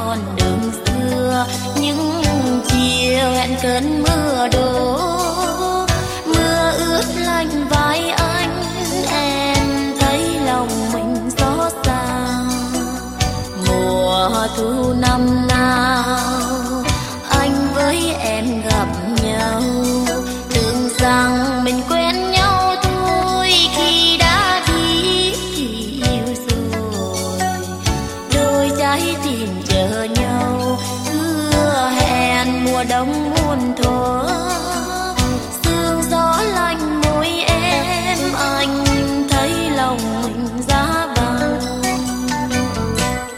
con đường xưa, những chiều hẹn cơn mưa đổ, mưa ướt lạnh vai anh, em thấy lòng mình xót xa. Mùa thu năm nào anh với em gặp nhau, tưởng rằng mình quen nhau thôi, khi đã biết thì yêu rồi. Đôi trái tim chờ nhau, hứa hẹn mùa đông muôn thuở.